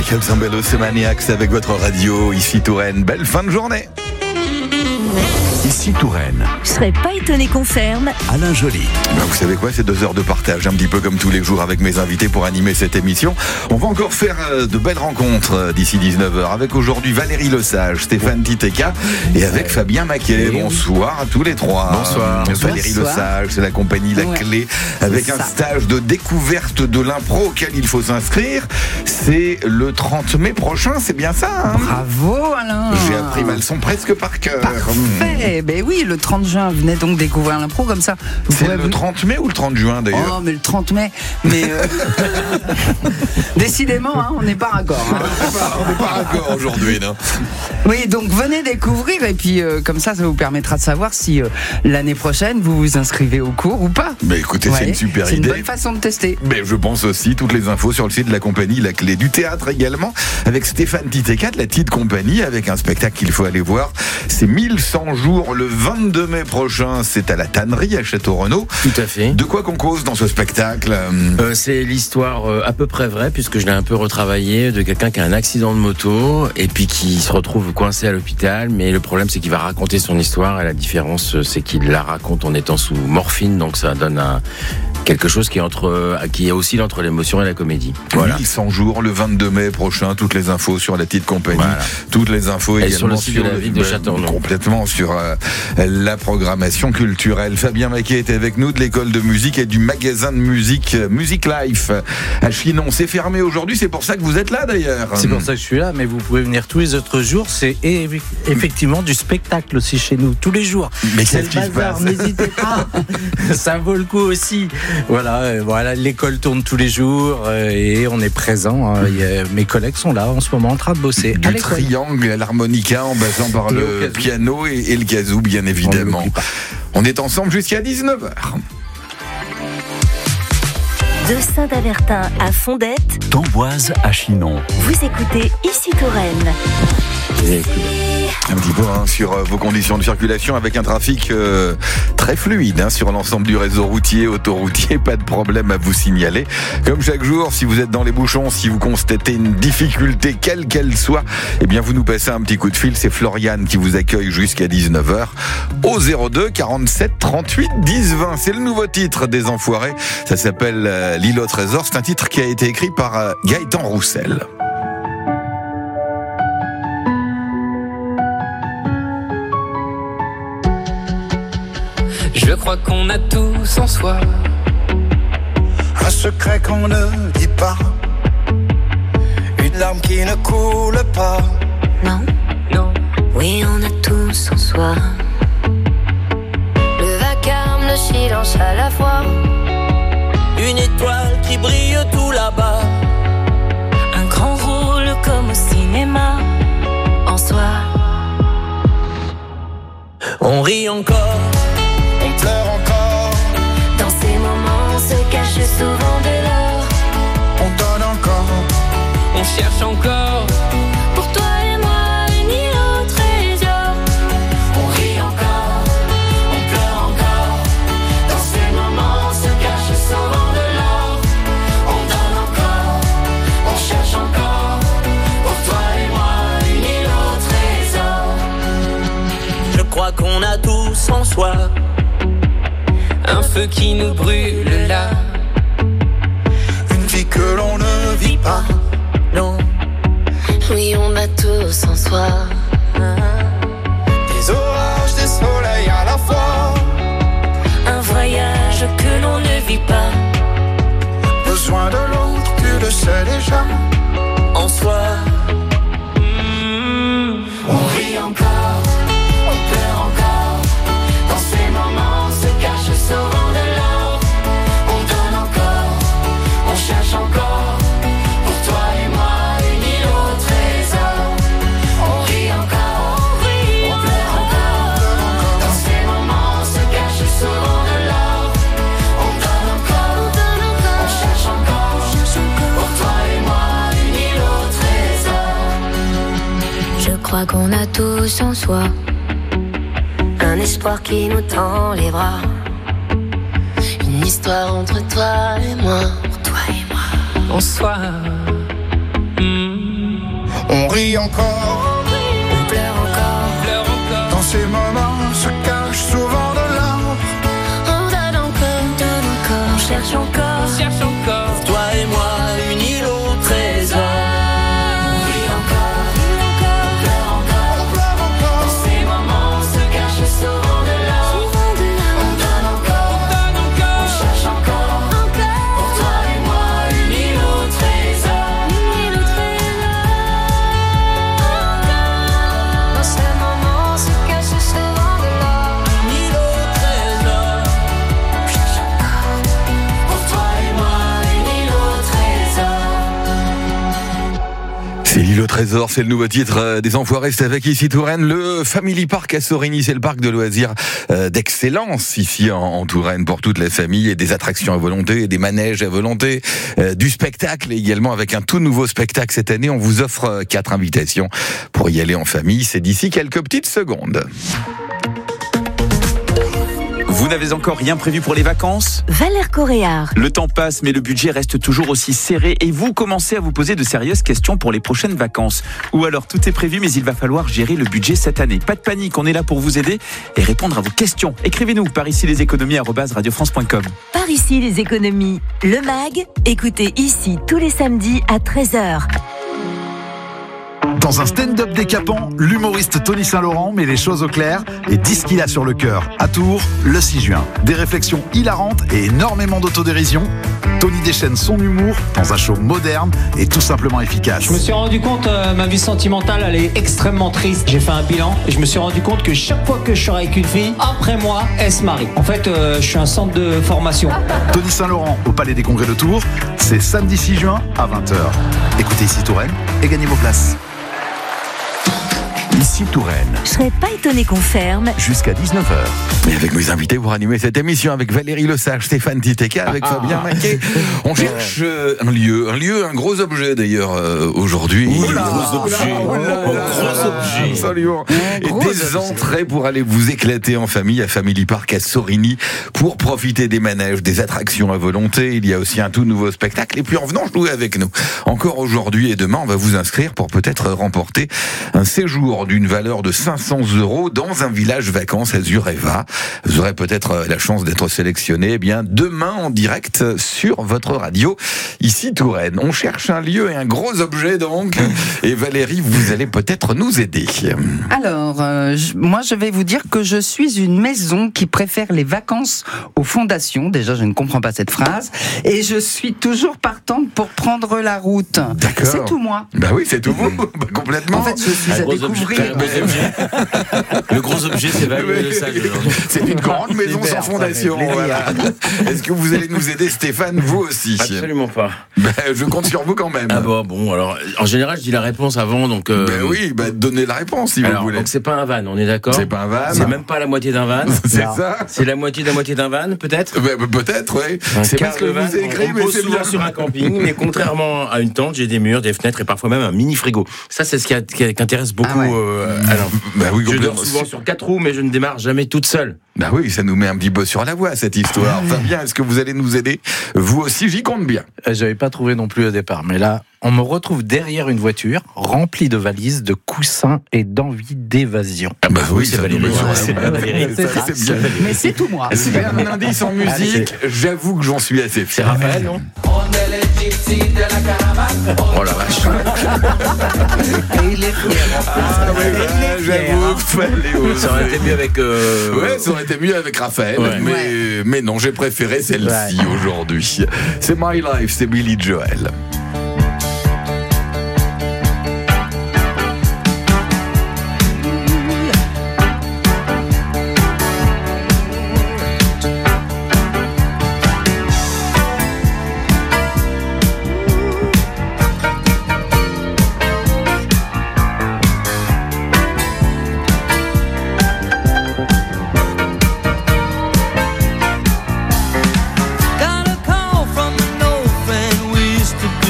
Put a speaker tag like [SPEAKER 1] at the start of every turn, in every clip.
[SPEAKER 1] Michael Zambello, c'est Maniacs avec votre radio, ici Touraine. Belle fin de journée. Ici Touraine.
[SPEAKER 2] Je serais pas étonné qu'on ferme.
[SPEAKER 1] Alain Joly. Ben vous savez quoi, c'est 2 heures de partage, un petit peu comme tous les jours avec mes invités pour animer cette émission. On va encore faire de belles rencontres d'ici 19h avec aujourd'hui Valérie Lesage, Stéphane Titeka et avec Fabien Maquet. Bonsoir à tous les trois.
[SPEAKER 3] Bonsoir.
[SPEAKER 1] Valérie Lesage, c'est la compagnie La Clé avec un stage de découverte de l'impro auquel il faut s'inscrire. C'est le 30 mai prochain, c'est bien ça hein?
[SPEAKER 3] Bravo Alain.
[SPEAKER 1] J'ai appris ma leçon presque par cœur.
[SPEAKER 3] Parfait. Ben oui, le 30 juin, venez donc découvrir l'impro comme ça.
[SPEAKER 1] C'est le 30 mai ou le 30 juin d'ailleurs?
[SPEAKER 3] Oh, mais le 30 mai. Mais décidément, hein, on n'est pas raccord. Hein.
[SPEAKER 1] On n'est pas raccord aujourd'hui, non?
[SPEAKER 3] Oui, donc venez découvrir et puis comme ça vous permettra de savoir si l'année prochaine vous vous inscrivez au cours ou pas.
[SPEAKER 1] Mais écoutez, c'est une super idée.
[SPEAKER 3] C'est une bonne façon de tester.
[SPEAKER 1] Mais je pense aussi, toutes les infos sur le site de la compagnie La Clé, du théâtre également, avec Stéphane Titeka de la petite compagnie, avec un spectacle qu'il faut aller voir. C'est 1100 jours le 22 mai prochain, c'est à la Tannerie à Château-Renaud.
[SPEAKER 4] Tout à fait.
[SPEAKER 1] De quoi qu'on cause dans ce spectacle?
[SPEAKER 4] C'est l'histoire à peu près vraie, puisque je l'ai un peu retravaillé, de quelqu'un qui a un accident de moto et puis qui se retrouve coincé à l'hôpital. Mais le problème, c'est qu'il va raconter son histoire et la différence, c'est qu'il la raconte en étant sous morphine, donc ça donne quelque chose qui oscille entre l'émotion et la comédie.
[SPEAKER 1] Voilà. 1100 jours le 22 mai prochain, toutes les infos sur la petite compagnie,
[SPEAKER 4] voilà.
[SPEAKER 1] Toutes les infos
[SPEAKER 4] et
[SPEAKER 1] également
[SPEAKER 4] sur le site de la ville de Château-Renaud.
[SPEAKER 1] Complètement sur la programmation culturelle. Fabien Maquet était avec nous de l'école de musique et du magasin de musique Music Life à Chinon. C'est fermé aujourd'hui, c'est pour ça que vous êtes là d'ailleurs.
[SPEAKER 5] C'est pour ça que je suis là, mais vous pouvez venir tous les autres jours. C'est effectivement du spectacle aussi chez nous, tous les jours.
[SPEAKER 1] Mais
[SPEAKER 5] c'est
[SPEAKER 1] qu'est-ce qui se passe?
[SPEAKER 5] N'hésitez pas. Ça vaut le coup aussi. Voilà, l'école tourne tous les jours et on est présent. Mes collègues sont là en ce moment en train de bosser.
[SPEAKER 1] Du triangle à l'harmonica en passant par le piano et le kazoo, bien évidemment. On est ensemble jusqu'à 19h.
[SPEAKER 2] De Saint-Avertin à Fondette,
[SPEAKER 6] d'Amboise à Chinon.
[SPEAKER 2] Vous écoutez Ici Touraine.
[SPEAKER 1] Un petit peu sur vos conditions de circulation avec un trafic très fluide sur l'ensemble du réseau routier, autoroutier, pas de problème à vous signaler. Comme chaque jour, si vous êtes dans les bouchons, si vous constatez une difficulté quelle qu'elle soit, eh bien vous nous passez un petit coup de fil, c'est Floriane qui vous accueille jusqu'à 19h au 02 47 38 10 20. C'est le nouveau titre des Enfoirés, ça s'appelle L'île au trésor, c'est un titre qui a été écrit par Gaëtan Roussel.
[SPEAKER 7] Je crois qu'on a tous en soi
[SPEAKER 8] un secret qu'on ne dit pas, une larme qui ne coule pas.
[SPEAKER 9] Non,
[SPEAKER 7] non.
[SPEAKER 9] Oui, on a tous en soi le vacarme, le silence à la fois,
[SPEAKER 7] une étoile qui brille tout là-bas,
[SPEAKER 9] un grand rôle comme au cinéma. En soi,
[SPEAKER 7] on rit encore,
[SPEAKER 8] on pleure encore.
[SPEAKER 9] dans ces moments se cache souvent de l'or.
[SPEAKER 8] On donne encore,
[SPEAKER 7] on cherche encore.
[SPEAKER 9] Pour toi et moi, une île au trésor.
[SPEAKER 7] On rit encore, on pleure encore. Dans ces moments se cache souvent de l'or. On donne encore, on cherche encore. Pour toi et moi, une île au trésor. Je crois qu'on a tous en soi un feu qui nous brûle là.
[SPEAKER 8] une vie que l'on ne vit pas.
[SPEAKER 7] Non,
[SPEAKER 9] Oui, on a tous en soi
[SPEAKER 8] Des orages, des soleils à la fois,
[SPEAKER 9] un voyage que l'on ne vit pas.
[SPEAKER 8] besoin de l'autre, tu le sais déjà.
[SPEAKER 7] en soi. On rit encore, on pleure encore. Dans ces moments se cache souvent de l'or. On donne encore, on cherche encore. Pour toi et moi, une île au trésor. On rit encore, on pleure encore. Dans ces moments se cache souvent de l'or. On donne encore, on cherche encore. Pour toi et moi, une île au trésor.
[SPEAKER 9] Je crois qu'on a tous en soi un espoir qui nous tend les bras, une histoire entre toi et moi. Pour toi et moi.
[SPEAKER 7] Bonsoir.
[SPEAKER 8] On rit encore,
[SPEAKER 9] On pleure encore,
[SPEAKER 8] dans ces moments se cache souvent de l'or.
[SPEAKER 9] on donne encore, on cherche encore.
[SPEAKER 7] Pour toi et moi, une île au trésor.
[SPEAKER 9] On rit encore, on pleure encore. Dans ces moments se cache souvent de l'or. On donne encore, on cherche encore. Pour toi et moi, une île au trésor. Dans ces moments se cache souvent de l'or.
[SPEAKER 7] Une île au trésor.
[SPEAKER 9] On cherche encore. Pour toi et moi, une île au trésor.
[SPEAKER 1] C'est l'île au trésor, c'est le nouveau titre des Enfoirés, c'est avec ici Touraine. Le Family Park à Sorigny, c'est le parc de loisirs d'excellence ici en Touraine pour toute la famille, et des attractions à volonté, des manèges à volonté, du spectacle également, avec un tout nouveau spectacle cette année. On vous offre 4 invitations pour y aller en famille, c'est d'ici quelques petites secondes.
[SPEAKER 6] Vous n'avez encore rien prévu pour les vacances ?
[SPEAKER 2] Valère Coréard.
[SPEAKER 6] Le temps passe, mais le budget reste toujours aussi serré et vous commencez à vous poser de sérieuses questions pour les prochaines vacances. Ou alors tout est prévu, mais il va falloir gérer le budget cette année. Pas de panique, on est là pour vous aider et répondre à vos questions. Écrivez-nous par ici leséconomies@radiofrance.com.
[SPEAKER 2] Par ici les économies. Le MAG, écoutez ici tous les samedis à 13h.
[SPEAKER 10] Dans un stand-up décapant, l'humoriste Tony Saint-Laurent met les choses au clair et dit ce qu'il a sur le cœur. À Tours, le 6 juin. Des réflexions hilarantes et énormément d'autodérision. Tony déchaîne son humour dans un show moderne et tout simplement efficace.
[SPEAKER 11] Je me suis rendu compte, ma vie sentimentale, elle est extrêmement triste. J'ai fait un bilan et je me suis rendu compte que chaque fois que je sors avec une fille, après moi, elle se marie. En fait, je suis un centre de formation.
[SPEAKER 10] Tony Saint-Laurent au Palais des Congrès de Tours, c'est samedi 6 juin à 20h. Écoutez ici Touraine et gagnez vos places.
[SPEAKER 1] Ici Touraine.
[SPEAKER 2] Je serais pas étonné qu'on ferme.
[SPEAKER 10] Jusqu'à 19h.
[SPEAKER 1] Et avec mes invités pour animer cette émission, avec Valérie Lesage, Stéphane Titeka, avec Fabien Maquet. On cherche un lieu, un gros objet d'ailleurs aujourd'hui.
[SPEAKER 4] Gros objet.
[SPEAKER 1] Absolument. Et des entrées pour aller vous éclater en famille à Family Park à Sorigny pour profiter des manèges, des attractions à volonté. Il y a aussi un tout nouveau spectacle. Et puis en venant jouer avec nous, encore aujourd'hui et demain, on va vous inscrire pour peut-être remporter un séjour d'une valeur de 500 € dans un village vacances Azureva. Vous aurez peut-être la chance d'être sélectionné demain en direct sur votre radio ici Touraine. On cherche un lieu et un gros objet donc. Et Valérie, vous allez peut-être nous aider.
[SPEAKER 3] Alors, moi je vais vous dire que je suis une maison qui préfère les vacances aux fondations. Déjà, je ne comprends pas cette phrase. Et je suis toujours partante pour prendre la route.
[SPEAKER 1] D'accord.
[SPEAKER 3] C'est tout moi.
[SPEAKER 1] Bah oui, c'est tout vous, complètement.
[SPEAKER 3] En fait, je suis à découvrir.
[SPEAKER 4] Le gros objet, c'est Valérie Lesage.
[SPEAKER 1] C'est une grande maison sans fondation. Voilà. Est-ce que vous allez nous aider, Stéphane, vous aussi?
[SPEAKER 4] Absolument pas.
[SPEAKER 1] Je compte sur vous quand même.
[SPEAKER 4] Ah bon, alors, en général, je dis la réponse avant, donc...
[SPEAKER 1] oui, donnez la réponse si vous voulez.
[SPEAKER 4] Donc c'est pas un van, on est d'accord?
[SPEAKER 1] C'est pas un van.
[SPEAKER 4] C'est même pas la moitié d'un van.
[SPEAKER 1] C'est ça.
[SPEAKER 4] C'est la moitié de la moitié d'un van, peut-être?
[SPEAKER 1] Peut-être, oui.
[SPEAKER 4] C'est
[SPEAKER 1] pas ce que
[SPEAKER 4] van,
[SPEAKER 1] vous écrivez,
[SPEAKER 4] on
[SPEAKER 1] mais
[SPEAKER 4] pose
[SPEAKER 1] c'est
[SPEAKER 4] souvent
[SPEAKER 1] bien.
[SPEAKER 4] sur un camping, mais contrairement à une tente, j'ai des murs, des fenêtres et parfois même un mini frigo. Ça, c'est ce qui intéresse beaucoup Alain.
[SPEAKER 1] Bah oui,
[SPEAKER 4] Je
[SPEAKER 1] complètement.
[SPEAKER 4] dors souvent sur 4 roues, mais je ne démarre jamais toute seule.
[SPEAKER 1] Bah oui, ça nous met un petit peu sur la voie, cette histoire. Fabien, est-ce que vous allez nous aider? Vous aussi, j'y compte bien.
[SPEAKER 5] J'avais pas trouvé non plus au départ, mais là, on me retrouve derrière une voiture remplie de valises, de coussins et d'envie d'évasion.
[SPEAKER 1] Ah bah oui,
[SPEAKER 4] c'est
[SPEAKER 1] ça
[SPEAKER 4] Valérie.
[SPEAKER 1] nous met sur la
[SPEAKER 4] C'est
[SPEAKER 1] voie.
[SPEAKER 4] Valérie.
[SPEAKER 1] Ça, c'est bien.
[SPEAKER 3] Mais c'est tout moi.
[SPEAKER 1] C'est un indice en musique, j'avoue que j'en suis assez
[SPEAKER 4] C'est
[SPEAKER 1] fier.
[SPEAKER 4] Raphaël, non? Oh la vache.
[SPEAKER 3] Et il est fier.
[SPEAKER 1] J'avoue qu'il fallait
[SPEAKER 4] Ça aurait été mieux avec...
[SPEAKER 1] Ouais, ça aurait été mieux avec Raphaël,
[SPEAKER 4] Ouais.
[SPEAKER 1] mais non, j'ai préféré celle-ci aujourd'hui. C'est My Life, c'est Billy Joel.
[SPEAKER 7] Got a call from the north and we used to be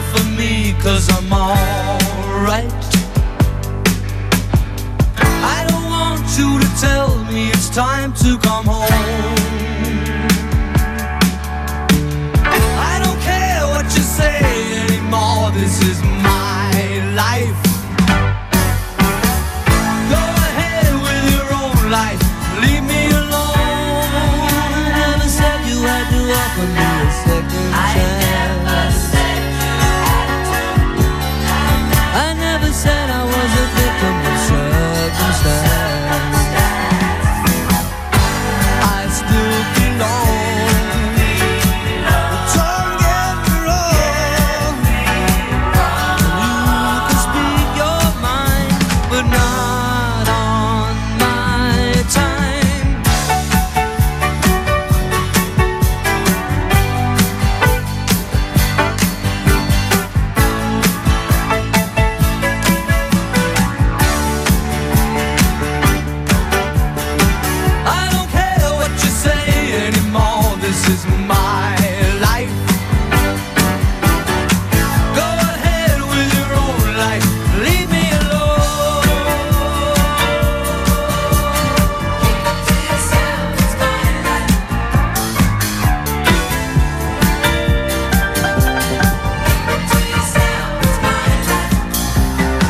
[SPEAKER 12] for me, 'cause I'm alright. I don't want you to tell me it's time to come home. I don't care what you say anymore, this is my life. Go ahead with your own life, leave me alone. I never said you had to offer me a second chance. I never said I was a victim of circumstance. I still belong. Don't get me wrong. You can speak your mind, but not on my time. I don't care what you say anymore, this is my life. Go ahead with your own life, leave me alone. Keep it to yourself, it's my life. Keep it to yourself, it's my life.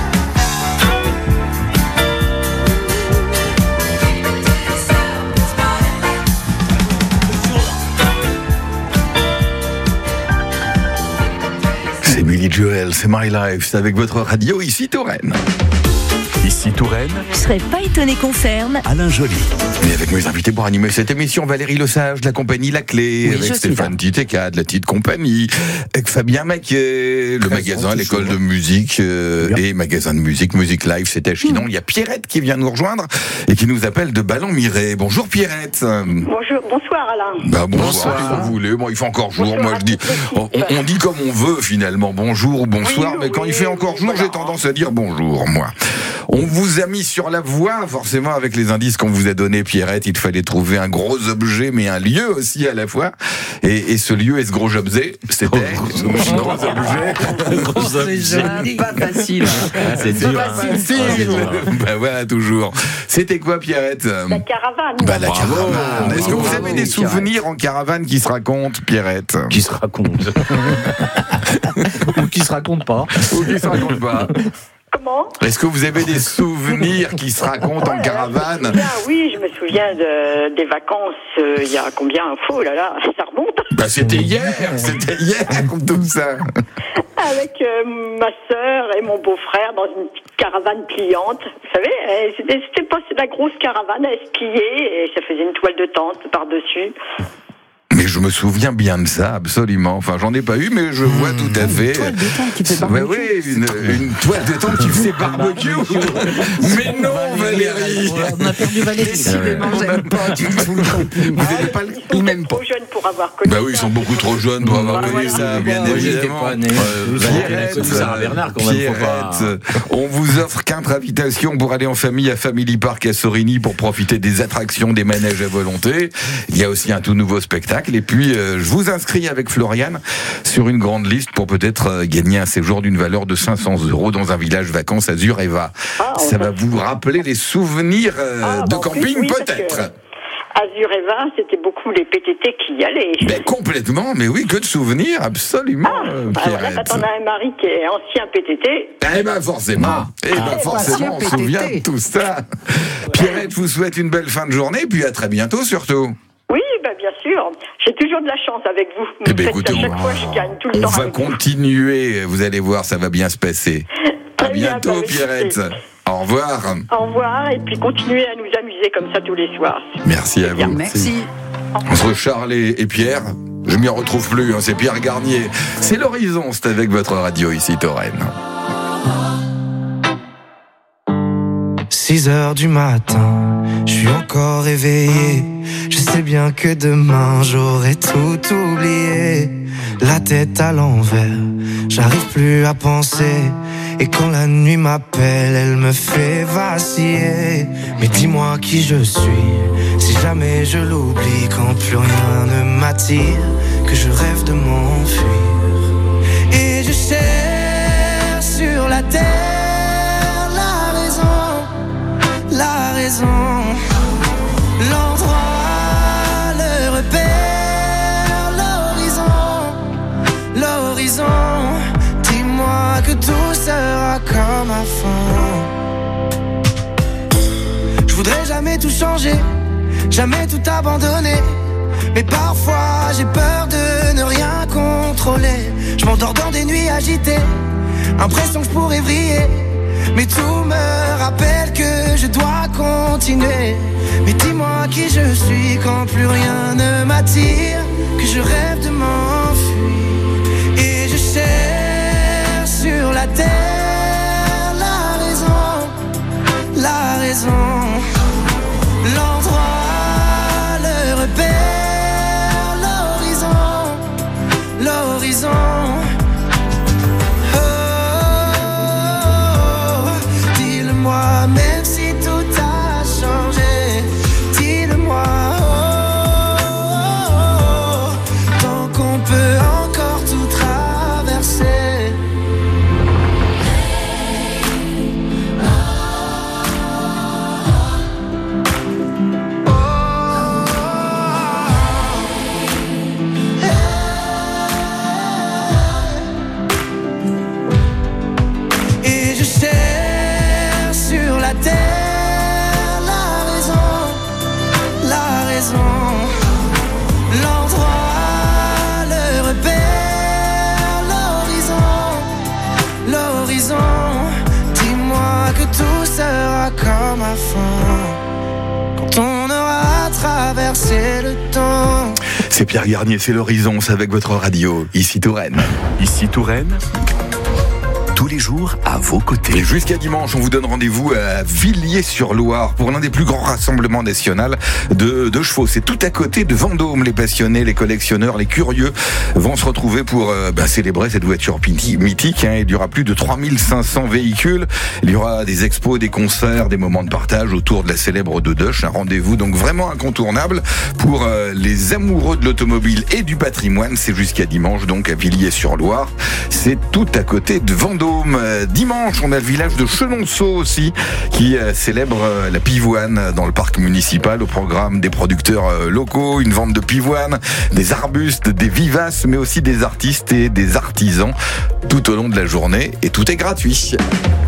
[SPEAKER 1] C'est Billy Joel, c'est My Life, c'est avec votre radio ici Touraine. Ici Touraine,
[SPEAKER 2] Je serais pas étonné qu'on ferme.
[SPEAKER 10] Alain Joly.
[SPEAKER 1] et avec mes invités pour animer cette émission, Valérie Lesage de la compagnie La Clé,
[SPEAKER 3] Oui, je
[SPEAKER 1] avec
[SPEAKER 3] suis
[SPEAKER 1] Stéphane Titéca de la petite compagnie, avec Fabien Maquet, le magasin, l'école de musique et magasin de musique, Music Live, c'était à Chinon. Il y a Pierrette qui vient nous rejoindre et qui nous appelle de Ballon-Miré. Bonjour Pierrette.
[SPEAKER 13] Bonjour, bonsoir Alain.
[SPEAKER 1] Bah bonsoir, qu'est-ce que vous voulez. Bon, il fait encore jour, moi je dis, on dit comme on veut finalement, bonjour ou bonsoir,
[SPEAKER 13] Oui,
[SPEAKER 1] mais quand
[SPEAKER 13] oui,
[SPEAKER 1] il fait encore jour,
[SPEAKER 13] voilà.
[SPEAKER 1] j'ai tendance à dire bonjour, moi. On vous a mis sur la voie, forcément, avec les indices qu'on vous a donnés, Pierrette, il fallait trouver un gros objet, mais un lieu aussi à la fois. Et ce lieu et ce gros objet, c'était gros objet.
[SPEAKER 3] Pas facile.
[SPEAKER 4] C'est dur.
[SPEAKER 1] Bah voilà, toujours. C'était quoi, Pierrette?
[SPEAKER 13] La caravane.
[SPEAKER 1] Bah la
[SPEAKER 3] Bravo.
[SPEAKER 1] caravane. Est-ce que vous avez des souvenirs en caravane qui se racontent, Pierrette?
[SPEAKER 5] Qui se raconte. Ou qui se raconte pas.
[SPEAKER 1] Ou qui se racontent pas?
[SPEAKER 13] Comment?
[SPEAKER 1] Est-ce que vous avez des souvenirs qui se racontent en caravane?
[SPEAKER 13] Oui, je me souviens des vacances, il y a combien? Oh là là, ça remonte.
[SPEAKER 1] Bah c'était hier comme tout ça.
[SPEAKER 13] Avec ma sœur et mon beau-frère dans une petite caravane pliante. Vous savez, c'était pas la grosse caravane, elle se pliait et ça faisait une toile de tente par-dessus.
[SPEAKER 1] Mais je me souviens bien de ça, absolument. Enfin, j'en ai pas eu, mais je vois tout à fait.
[SPEAKER 3] Une toile de tente qui fait
[SPEAKER 1] Bah
[SPEAKER 3] barbecue.
[SPEAKER 1] oui, une toile de tente qui faisait barbecue. Mais non, Valérie.
[SPEAKER 3] On a perdu Valérie. Décidément, j'aime pas du tout le camping.
[SPEAKER 1] Vous n'avez pas le...
[SPEAKER 13] Ils sont trop jeunes pour avoir connu
[SPEAKER 1] Bah oui, ils
[SPEAKER 13] ça.
[SPEAKER 1] sont beaucoup trop jeunes pour avoir connu ça, bien
[SPEAKER 5] Moi, j'étais
[SPEAKER 1] évidemment.
[SPEAKER 5] pas né.
[SPEAKER 1] Pierrette,
[SPEAKER 4] Sarah Bernard, quand même, faut pas-
[SPEAKER 1] Pierrette, on vous offre 4 invitations pour aller en famille à Family Park à Sorigny pour profiter des attractions, des manèges à volonté. Il y a aussi un tout nouveau spectacle. Et puis, je vous inscris avec Floriane sur une grande liste pour peut-être gagner un séjour d'une valeur de 500 € dans un village vacances à Zureva. Ça va vous rappeler les souvenirs de
[SPEAKER 13] en plus,
[SPEAKER 1] camping,
[SPEAKER 13] oui, parce
[SPEAKER 1] peut-être.
[SPEAKER 13] À Zureva, c'était beaucoup les PTT qui y allaient.
[SPEAKER 1] Mais complètement, mais oui, que de souvenirs, absolument,
[SPEAKER 13] Alors là,
[SPEAKER 1] Pierrette.
[SPEAKER 13] quand on a un mari qui est ancien PTT,
[SPEAKER 1] Eh ben forcément, forcément, on se souvient de tout ça. Pierrette vous souhaite une belle fin de journée, puis à très bientôt surtout.
[SPEAKER 13] oui, bah, bien sûr, j'ai toujours de la chance avec vous.
[SPEAKER 1] Eh ben,
[SPEAKER 13] Faites
[SPEAKER 1] écoutez,
[SPEAKER 13] à chaque fois, je gagne tout le
[SPEAKER 1] On
[SPEAKER 13] temps.
[SPEAKER 1] va
[SPEAKER 13] avec vous.
[SPEAKER 1] continuer, vous allez voir, ça va bien se passer. À
[SPEAKER 13] Très bien,
[SPEAKER 1] bientôt,
[SPEAKER 13] bah,
[SPEAKER 1] Pierrette. Au revoir.
[SPEAKER 13] Au revoir, et puis continuez à nous amuser comme ça tous les soirs.
[SPEAKER 1] Merci à vous.
[SPEAKER 3] Merci.
[SPEAKER 1] Entre Charles et Pierre, je m'y retrouve plus, hein, c'est Pierre Garnier. C'est l'horizon, c'est avec votre radio ici, Touraine.
[SPEAKER 14] 6h du matin, je suis encore éveillé. Je sais bien que demain j'aurai tout oublié. La tête à l'envers, j'arrive plus à penser. Et quand la nuit m'appelle, elle me fait vaciller. Mais dis-moi qui je suis, si jamais je l'oublie. Quand plus rien ne m'attire, que je rêve de m'enfuir. Et je sais sera comme avant. Je voudrais jamais tout changer, jamais tout abandonner. Mais parfois j'ai peur de ne rien contrôler. Je m'endors dans des nuits agitées, impression que je pourrais vriller. Mais tout me rappelle que je dois continuer. Mais dis-moi qui je suis quand plus rien ne m'attire, que je rêve de m'enfuir. Et je cherche sur la terre la raison, l'endroit, le repère, l'horizon. Dis-le-moi, même si tout a changé. Dis-le-moi, tant qu'on peut encore tout traverser. Et je cherche sur la terre la raison, l'endroit, le repère, l'horizon. Dis-moi que tout sera comme avant, quand on aura traversé le temps.
[SPEAKER 1] C'est Pierre Garnier, c'est l'horizon, c'est avec votre radio, ici Touraine.
[SPEAKER 6] Ici Touraine, tous les jours à vos côtés.
[SPEAKER 1] Et jusqu'à dimanche, on vous donne rendez-vous à Villiers-sur-Loire pour l'un des plus grands rassemblements nationaux de chevaux. C'est tout à côté de Vendôme. Les passionnés, les collectionneurs, les curieux vont se retrouver pour célébrer cette voiture mythique. Il y aura plus de 3500 véhicules. Il y aura des expos, des concerts, des moments de partage autour de la célèbre Dodoche. Un rendez-vous donc vraiment incontournable pour les amoureux de l'automobile et du patrimoine. C'est jusqu'à dimanche donc à Villiers-sur-Loire. C'est tout à côté de Vendôme. Dimanche, on a le village de Chenonceau aussi qui célèbre la pivoine dans le parc municipal. Au programme des producteurs locaux, une vente de pivoine, des arbustes, des vivaces, mais aussi des artistes et des artisans tout au long de la journée, et tout est gratuit.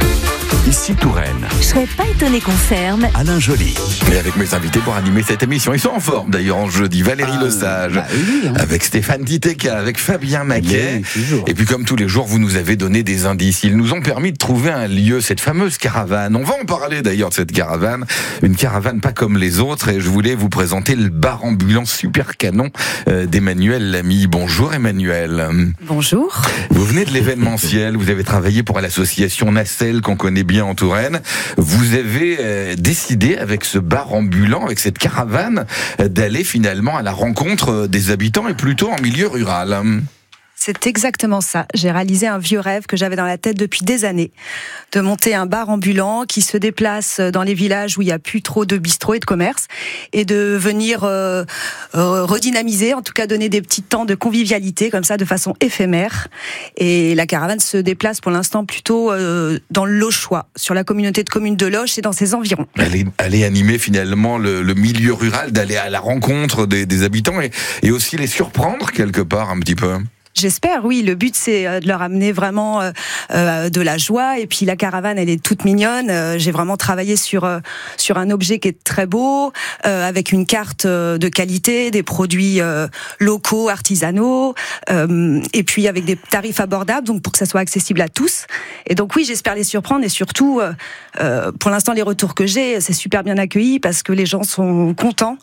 [SPEAKER 6] Ici Touraine,
[SPEAKER 2] Je serais pas étonné qu'on ferme.
[SPEAKER 6] Alain Joly.
[SPEAKER 1] Et avec mes invités pour animer cette émission, ils sont en forme d'ailleurs en jeudi. Valérie Lesage, avec Stéphane Titeka, avec Fabien Maquet. Et puis comme tous les jours, vous nous avez donné des indices. Ils nous ont permis de trouver un lieu, cette fameuse caravane. On va en parler d'ailleurs de cette caravane. Une caravane pas comme les autres. Et je voulais vous présenter le bar ambulant super canon d'Emmanuel Lamy. Bonjour Emmanuel.
[SPEAKER 15] Bonjour.
[SPEAKER 1] Vous venez de l'événementiel, vous avez travaillé pour l'association Nacelle qu'on connaît bien en Touraine. Vous avez décidé avec ce bar ambulant, avec cette caravane, d'aller finalement à la rencontre des habitants et plutôt en milieu rural.
[SPEAKER 15] C'est exactement ça. J'ai réalisé un vieux rêve que j'avais dans la tête depuis des années, de monter un bar ambulant qui se déplace dans les villages où il n'y a plus trop de bistrots et de commerce, et de venir redynamiser, en tout cas donner des petits temps de convivialité comme ça, de façon éphémère. Et la caravane se déplace pour l'instant plutôt dans le Lochois, sur la communauté de communes de Loches et dans ses environs.
[SPEAKER 1] Aller animer finalement le milieu rural, d'aller à la rencontre des habitants et aussi les surprendre quelque part un petit peu.
[SPEAKER 15] J'espère, oui. Le but, c'est de leur amener vraiment de la joie. Et puis la caravane, elle est toute mignonne. J'ai vraiment travaillé sur un objet qui est très beau, avec une carte de qualité, des produits locaux, artisanaux, et puis avec des tarifs abordables, donc pour que ça soit accessible à tous. Et donc oui, j'espère les surprendre. Et surtout, pour l'instant, les retours que j'ai, c'est super bien accueilli parce que les gens sont contents.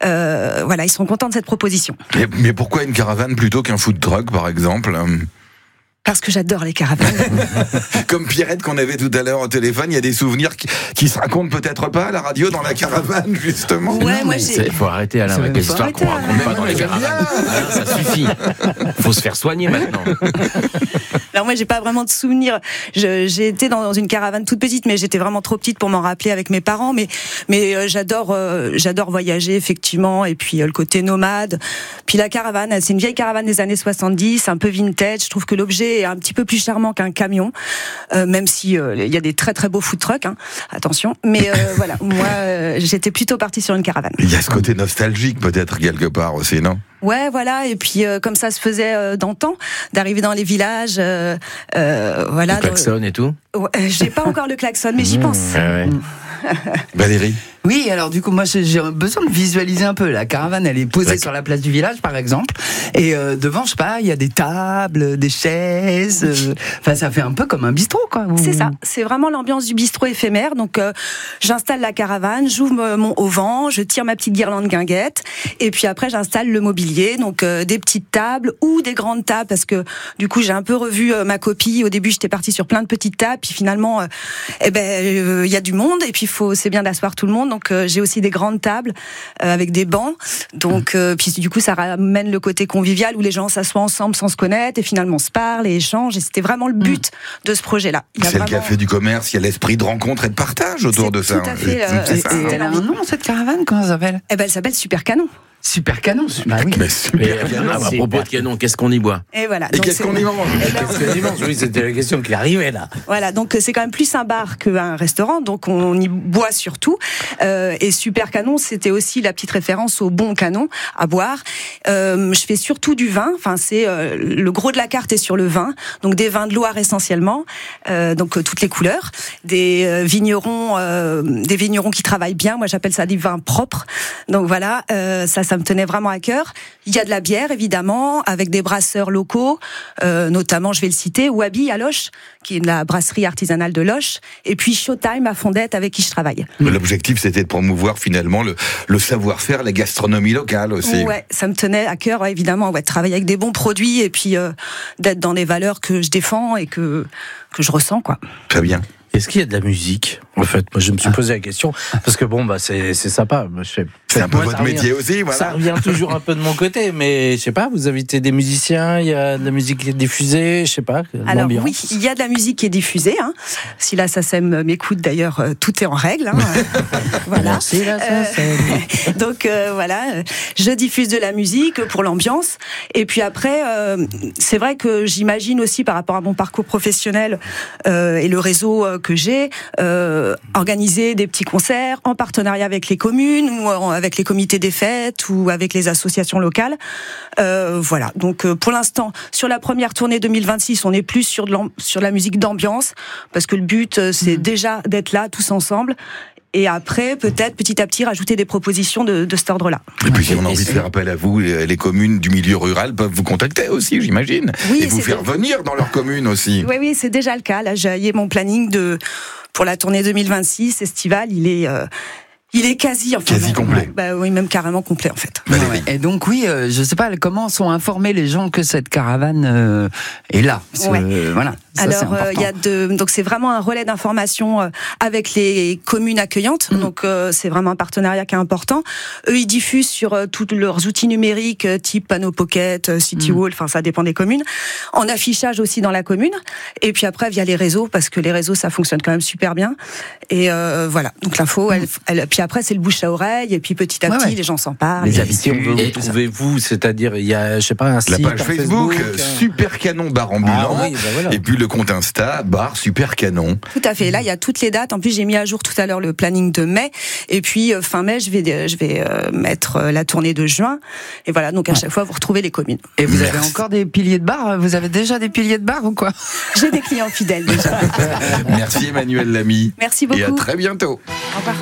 [SPEAKER 15] Ils sont contents de cette proposition.
[SPEAKER 1] Mais pourquoi une caravane plutôt qu'un food truck, par exemple?
[SPEAKER 15] Parce que j'adore les caravanes.
[SPEAKER 1] Comme Pierrette qu'on avait tout à l'heure au téléphone, il y a des souvenirs qui se racontent peut-être pas à la radio dans la caravane, justement.
[SPEAKER 15] Ouais, moi j'ai...
[SPEAKER 4] Il faut arrêter Alain avec les histoires qu'on raconte pas dans les caravanes. Alain, ça suffit. Faut se faire soigner maintenant.
[SPEAKER 15] Alors moi j'ai pas vraiment de souvenirs. J'ai été dans une caravane toute petite, mais j'étais vraiment trop petite pour m'en rappeler avec mes parents. Mais j'adore voyager effectivement, et puis le côté nomade. Puis la caravane, c'est une vieille caravane des années 70, un peu vintage. Je trouve que l'objet est un petit peu plus charmant qu'un camion, même si il y a des très très beaux food trucks, hein, attention. Mais voilà, moi j'étais plutôt partie sur une caravane.
[SPEAKER 1] Il y a ce côté nostalgique peut-être quelque part aussi, non ?
[SPEAKER 15] Ouais, voilà. Et puis comme ça se faisait d'antan, d'arriver dans les villages, voilà.
[SPEAKER 4] Le klaxon et tout.
[SPEAKER 15] Ouais, j'ai pas encore le klaxon, mais j'y pense.
[SPEAKER 4] Ouais.
[SPEAKER 1] Valérie.
[SPEAKER 3] Oui, alors du coup, moi j'ai besoin de visualiser un peu. La caravane, elle est posée sur la place du village, par exemple, et devant, je sais pas, il y a des tables, des chaises. Enfin, ça fait un peu comme un bistrot, quoi.
[SPEAKER 15] C'est ça. C'est vraiment l'ambiance du bistrot éphémère. Donc, j'installe la caravane, j'ouvre mon auvent, je tire ma petite guirlande guinguette, et puis après, j'installe le mobilier. Donc, des petites tables ou des grandes tables, parce que du coup, j'ai un peu revu ma copie. Au début, j'étais partie sur plein de petites tables, puis finalement, il y a du monde, et puis c'est bien d'asseoir tout le monde. Donc j'ai aussi des grandes tables avec des bancs. Donc puis du coup ça ramène le côté convivial où les gens s'assoient ensemble sans se connaître et finalement se parlent et échangent. Et c'était vraiment le but de ce projet-là.
[SPEAKER 1] C'est le café du commerce. Il y a l'esprit de rencontre et de partage autour de ça.
[SPEAKER 15] Tout à fait.
[SPEAKER 3] Elle a un nom, cette caravane, comment elle s'appelle?
[SPEAKER 15] Elle s'appelle Super Canon.
[SPEAKER 3] Super Canon. Bah oui.
[SPEAKER 4] À propos de canon, qu'est-ce qu'on y boit?
[SPEAKER 15] Et voilà.
[SPEAKER 1] Et qu'est-ce qu'on y mange?
[SPEAKER 5] Oui, c'était la question qui arrivait là.
[SPEAKER 15] Voilà, donc c'est quand même plus un bar qu'un restaurant, donc on y boit surtout. Et Super Canon, c'était aussi la petite référence au bon canon à boire. Je fais surtout du vin. Enfin, c'est le gros de la carte est sur le vin, donc des vins de Loire essentiellement, donc toutes les couleurs, des vignerons qui travaillent bien. Moi, j'appelle ça des vins propres. Donc voilà, ça me tenait vraiment à cœur. Il y a de la bière, évidemment, avec des brasseurs locaux, notamment, je vais le citer, Wabi à Loches, qui est la brasserie artisanale de Loches, et puis Showtime à Fondette, avec qui je travaille.
[SPEAKER 1] L'objectif, c'était de promouvoir finalement le savoir-faire, la gastronomie locale aussi.
[SPEAKER 15] Ouais, ça me tenait à cœur, ouais, évidemment, de travailler avec des bons produits, et puis d'être dans les valeurs que je défends et que je ressens, quoi.
[SPEAKER 1] Très bien.
[SPEAKER 5] Est-ce qu'il y a de la musique? En fait, moi, je me suis posé la question parce que c'est sympa.
[SPEAKER 1] C'est un peu votre métier aussi, voilà.
[SPEAKER 5] Ça revient toujours un peu de mon côté, mais je sais pas. Vous invitez des musiciens, il y a de la musique qui est diffusée, je sais pas.
[SPEAKER 15] Alors oui, il y a de la musique qui est diffusée. Hein. Si la SACEM m'écoute, d'ailleurs, tout est en règle. Hein. Voilà.
[SPEAKER 5] Merci la SACEM.
[SPEAKER 15] Donc voilà, je diffuse de la musique pour l'ambiance. Et puis après, c'est vrai que j'imagine aussi par rapport à mon parcours professionnel et le réseau que j'ai, organiser des petits concerts en partenariat avec les communes ou avec les comités des fêtes ou avec les associations locales. Voilà. Donc pour l'instant, sur la première tournée 2026, on est plus sur la musique d'ambiance parce que le but c'est déjà d'être là tous ensemble. Et après, peut-être, petit à petit, rajouter des propositions de cet ordre-là.
[SPEAKER 1] Et puis, si on a envie de faire appel à vous, les communes du milieu rural peuvent vous contacter aussi, j'imagine.
[SPEAKER 15] Oui,
[SPEAKER 1] et vous faire venir dans leur commune aussi.
[SPEAKER 15] Oui, c'est déjà le cas. Là, j'ai mon planning pour la tournée 2026 estivale. Il est quasi
[SPEAKER 1] complet.
[SPEAKER 15] Oui, même carrément complet en fait.
[SPEAKER 3] Ouais. Et donc oui, je sais pas comment sont informés les gens que cette caravane est là. Voilà. Ça,
[SPEAKER 15] alors donc c'est vraiment un relais d'information avec les communes accueillantes. Donc c'est vraiment un partenariat qui est important. Eux ils diffusent sur tous leurs outils numériques type panneau pocket, city wall, enfin ça dépend des communes. En affichage aussi dans la commune. Et puis après via les réseaux parce que les réseaux ça fonctionne quand même super bien. Et voilà. Donc l'info puis après c'est le bouche à oreille et puis petit à petit les gens s'en parlent.
[SPEAKER 5] Les habitués, on veut vous trouver vous, c'est-à-dire il y a je sais pas un site,
[SPEAKER 1] la page Facebook, Super Canon bar ambulant,
[SPEAKER 5] voilà.
[SPEAKER 1] Et puis le compte Insta bar Super Canon.
[SPEAKER 15] Tout à fait. Là il y a toutes les dates. En plus j'ai mis à jour tout à l'heure le planning de mai et puis fin mai je vais mettre la tournée de juin et voilà donc à chaque fois vous retrouvez les communes.
[SPEAKER 3] Et vous avez encore des piliers de bar? Vous avez déjà des piliers de bar ou quoi?
[SPEAKER 15] J'ai des clients fidèles déjà.
[SPEAKER 1] Merci Emmanuel Lamy.
[SPEAKER 15] Merci beaucoup.
[SPEAKER 1] Et à très bientôt.
[SPEAKER 15] Au revoir.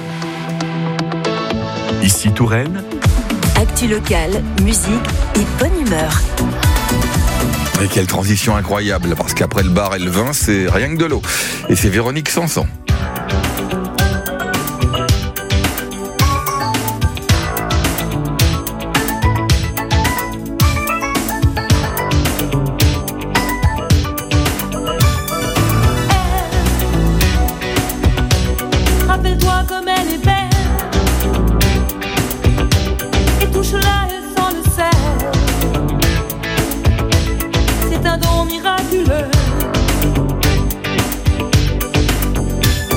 [SPEAKER 6] Ici Touraine.
[SPEAKER 2] Actu locale, musique et bonne humeur.
[SPEAKER 1] Et quelle transition incroyable, parce qu'après le bar et le vin, c'est rien que de l'eau. Et c'est Véronique Sanson.
[SPEAKER 9] Rappelle-toi comme elle est belle. Touche-la et sans le sel. C'est un don miraculeux.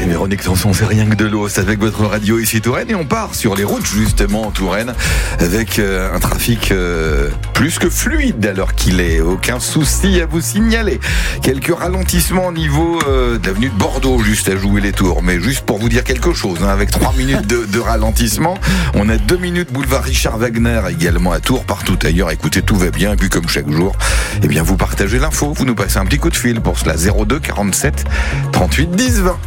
[SPEAKER 1] Véronique Sanson, c'est rien que de l'eau. C'est avec votre radio ici Touraine et on part sur les routes justement en Touraine avec un trafic plus que fluide à l'heure qu'il est. Aucun souci à vous signaler. Quelques ralentissements au niveau de l'avenue de Bordeaux, juste à Jouer-les-Tours. Mais juste pour vous dire quelque chose, avec 3 minutes de ralentissement, on a 2 minutes boulevard Richard Wagner également à Tours, partout ailleurs. Écoutez, tout va bien. Et puis comme chaque jour, eh bien vous partagez l'info, vous nous passez un petit coup de fil pour cela. 02 47 38 10 20.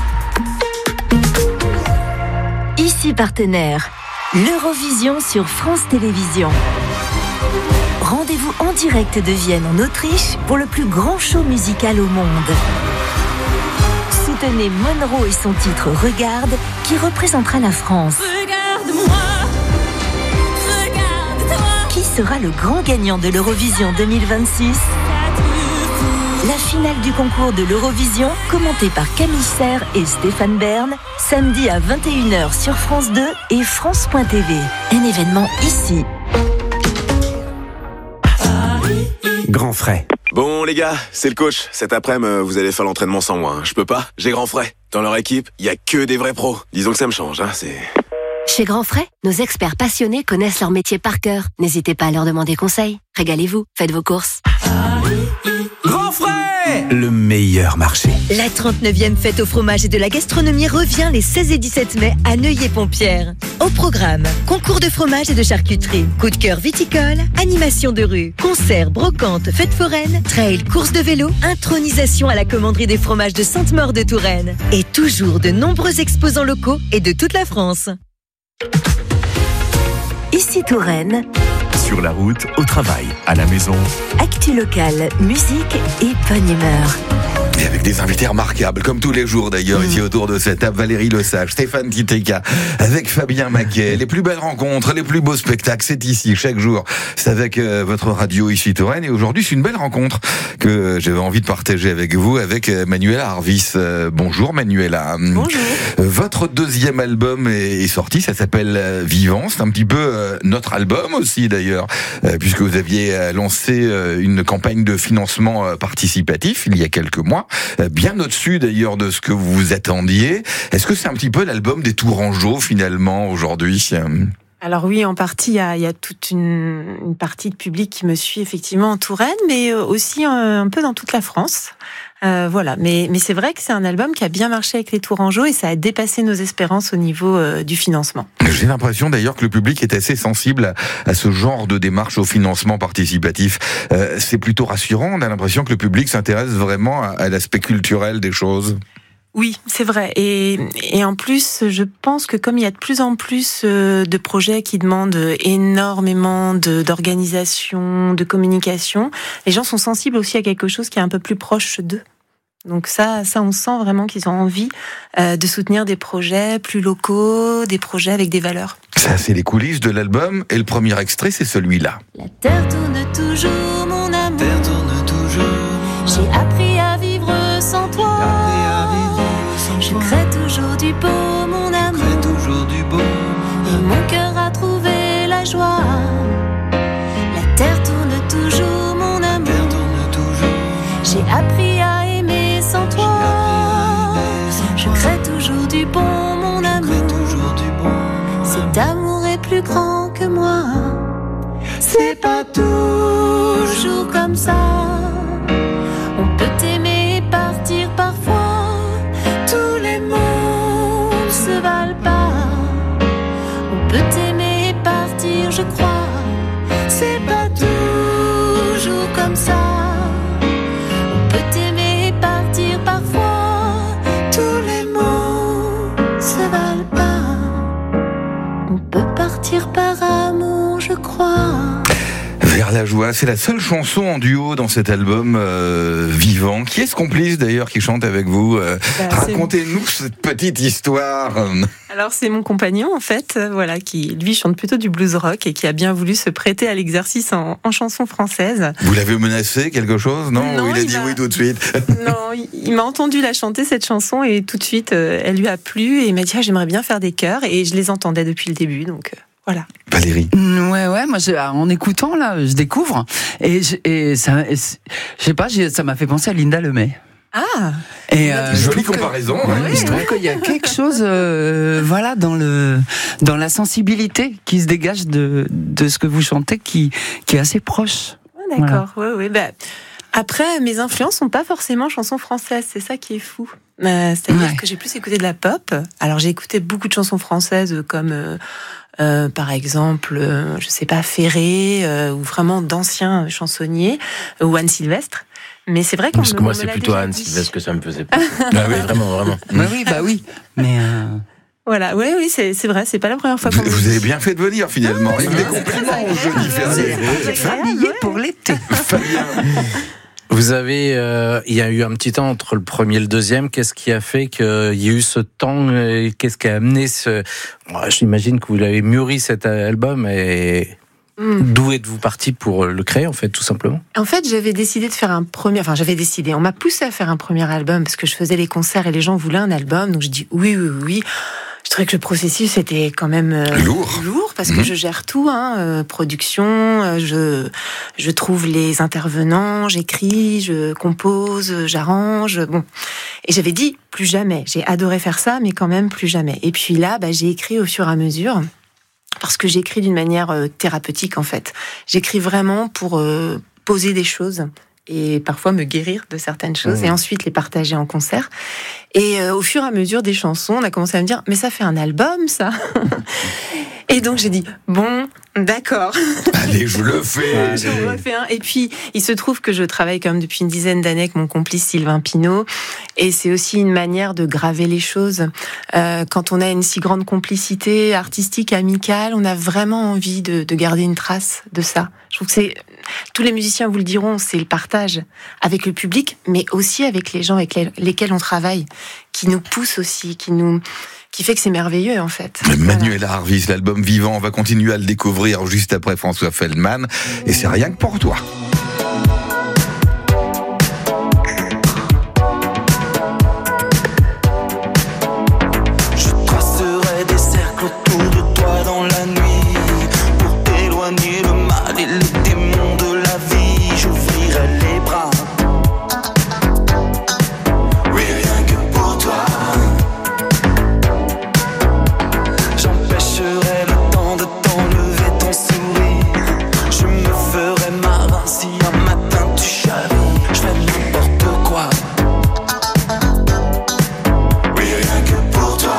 [SPEAKER 2] Ici partenaire, l'Eurovision sur France Télévisions. Rendez-vous en direct de Vienne en Autriche pour le plus grand show musical au monde. Soutenez Monroe et son titre Regarde qui représentera la France.
[SPEAKER 9] Regarde-moi, regarde-toi.
[SPEAKER 2] Qui sera le grand gagnant de l'Eurovision 2026 ? La finale du concours de l'Eurovision, commentée par Camille Serre et Stéphane Bern, samedi à 21h sur France 2 et France.tv. Un événement ici.
[SPEAKER 16] Grand frais. Bon les gars, c'est le coach. Cet après-midi, vous allez faire l'entraînement sans moi. Je peux pas, j'ai Grand frais. Dans leur équipe, il y a que des vrais pros. Disons que ça me change, c'est...
[SPEAKER 17] Chez Grand Frais, nos experts passionnés connaissent leur métier par cœur. N'hésitez pas à leur demander conseil. Régalez-vous, faites vos courses.
[SPEAKER 16] Grand frais, le meilleur marché.
[SPEAKER 18] La 39e fête au fromage et de la gastronomie revient les 16 et 17 mai à Neuilly-Pompierre. Au programme, concours de fromage et de charcuterie, coup de cœur viticole, animation de rue, concerts, brocantes, fêtes foraines, trail, courses de vélo, intronisation à la commanderie des fromages de Sainte-Maure de Touraine. Et toujours de nombreux exposants locaux et de toute la France.
[SPEAKER 2] Ici Touraine.
[SPEAKER 19] Sur la route, au travail, à la maison.
[SPEAKER 2] Actu locale, musique et bonne humeur.
[SPEAKER 1] Et avec des invités remarquables, comme tous les jours d'ailleurs, ici autour de cette table, Valérie Lesage, Stéphane Titeka, avec Fabien Maquet. Les plus belles rencontres, les plus beaux spectacles, c'est ici, chaque jour. C'est avec votre radio ici Touraine. Et aujourd'hui, c'est une belle rencontre que j'avais envie de partager avec vous, avec Manuela Harvis. Bonjour Manuela.
[SPEAKER 20] Bonjour.
[SPEAKER 1] Votre deuxième album est sorti, ça s'appelle Vivant. C'est un petit peu notre album aussi d'ailleurs, puisque vous aviez lancé une campagne de financement participatif il y a quelques mois. Bien au-dessus d'ailleurs de ce que vous vous attendiez. Est-ce que c'est un petit peu l'album des Tourangeaux finalement aujourd'hui ?
[SPEAKER 20] Alors oui, en partie, il y a toute une partie de public qui me suit effectivement en Touraine, mais aussi un peu dans toute la France. Voilà, mais c'est vrai que c'est un album qui a bien marché avec les Tourangeaux et ça a dépassé nos espérances au niveau du financement.
[SPEAKER 1] J'ai l'impression d'ailleurs que le public est assez sensible à ce genre de démarche au financement participatif. C'est plutôt rassurant, on a l'impression que le public s'intéresse vraiment à l'aspect culturel des choses.
[SPEAKER 20] Oui, c'est vrai. Et en plus, je pense que comme il y a de plus en plus de projets qui demandent énormément d'organisation, de communication, les gens sont sensibles aussi à quelque chose qui est un peu plus proche d'eux. Donc ça, on sent vraiment qu'ils ont envie de soutenir des projets plus locaux, des projets avec des valeurs.
[SPEAKER 1] Ça, c'est les coulisses de l'album et le premier extrait, c'est celui-là.
[SPEAKER 9] La terre tourne toujours, mon amour. Terre tourne toujours. J'ai appris à vivre sans toi. Je crée toujours du beau, mon amour. Et mon cœur a trouvé la joie. La terre tourne toujours, mon amour. J'ai appris à aimer sans toi. Je crée toujours du bon, mon amour. Cet amour est plus grand que moi. C'est pas toujours comme ça. On peut t'aimer et partir parfois. Tous les mots ne se valent pas. On peut t'aimer et partir, je crois. C'est pas toujours comme ça. On peut t'aimer et partir parfois. Tous les mots ne se valent pas. On peut partir par amour, je crois.
[SPEAKER 1] Vers la joie, c'est la seule chanson en duo dans cet album Vivant. Qui est ce complice d'ailleurs qui chante avec vous Racontez-nous cette petite histoire.
[SPEAKER 20] Alors c'est mon compagnon en fait, voilà, qui lui chante plutôt du blues rock et qui a bien voulu se prêter à l'exercice en chanson française.
[SPEAKER 1] Vous l'avez menacé quelque chose ? Non, il a dit oui tout de suite.
[SPEAKER 20] Non, il m'a entendu la chanter cette chanson et tout de suite elle lui a plu et il m'a dit j'aimerais bien faire des chœurs et je les entendais depuis le début donc. Voilà.
[SPEAKER 1] Valérie.
[SPEAKER 3] Ouais, moi, en écoutant, là, je découvre. Et ça, je sais pas, ça m'a fait penser à Linda Lemay.
[SPEAKER 20] Ah!
[SPEAKER 3] Et
[SPEAKER 1] jolie comparaison.
[SPEAKER 3] Je trouve qu'il y a quelque chose, voilà, dans la sensibilité qui se dégage de ce que vous chantez, qui est assez proche.
[SPEAKER 20] D'accord. Voilà. Oui. Bah, après, mes influences sont pas forcément chansons françaises. C'est ça qui est fou. C'est-à-dire que j'ai plus écouté de la pop. Alors j'ai écouté beaucoup de chansons françaises comme par exemple, je sais pas, Ferré ou vraiment d'anciens chansonniers ou Anne Sylvestre. Mais c'est vrai
[SPEAKER 4] parce que moi c'est plutôt Anne Sylvestre que ça me faisait peur. Ah oui, vraiment.
[SPEAKER 3] Bah oui. Mais
[SPEAKER 20] voilà, oui, c'est vrai, c'est pas la première fois qu'on
[SPEAKER 1] vous avez bien fait de venir finalement. Avec des compliments au jeu Ferré.
[SPEAKER 3] Vous êtes habillé pour l'été.
[SPEAKER 1] Fabien.
[SPEAKER 5] Vous avez, il y a eu un petit temps entre le premier et le deuxième. Qu'est-ce qui a fait qu'il y a eu ce temps? Qu'est-ce qui a amené j'imagine que vous l'avez mûri cet album et d'où êtes-vous parti pour le créer en fait, tout simplement?
[SPEAKER 20] En fait, j'avais décidé de faire on m'a poussé à faire un premier album parce que je faisais les concerts et les gens voulaient un album. Donc je dis oui. Je trouvais que le processus était quand même lourd parce que je gère tout, production, je trouve les intervenants, j'écris, je compose, j'arrange. Bon, et j'avais dit plus jamais. J'ai adoré faire ça, mais quand même plus jamais. Et puis là, j'ai écrit au fur et à mesure. Parce que j'écris d'une manière thérapeutique en fait. J'écris vraiment pour poser des choses et parfois me guérir de certaines choses et ensuite les partager en concert. Et au fur et à mesure des chansons, on a commencé à me dire mais ça fait un album ça. Et donc j'ai dit bon, d'accord.
[SPEAKER 1] Allez, je le fais.
[SPEAKER 20] Je refais un. Et puis il se trouve que je travaille quand même depuis une dizaine d'années avec mon complice Sylvain Pinault, et c'est aussi une manière de graver les choses. Quand on a une si grande complicité artistique, amicale, on a vraiment envie de garder une trace de ça. Je trouve que tous les musiciens vous le diront, c'est le partage avec le public, mais aussi avec les gens avec lesquels on travaille, qui nous poussent aussi, qui fait que c'est merveilleux en fait.
[SPEAKER 1] Manuela Harvis, l'album Vivant, on va continuer à le découvrir juste après François Feldman, et c'est rien que pour toi.
[SPEAKER 8] Je tracerai des cercles autour de toi dans la nuit pour t'éloigner le mal et les démons de la vie. J'ouvrirai les bras. Oui, rien que pour toi. J'empêcherai le temps de t'enlever ton sourire. Je me ferai marin si un matin tu chavis. Je fais n'importe quoi. Oui, rien que pour toi.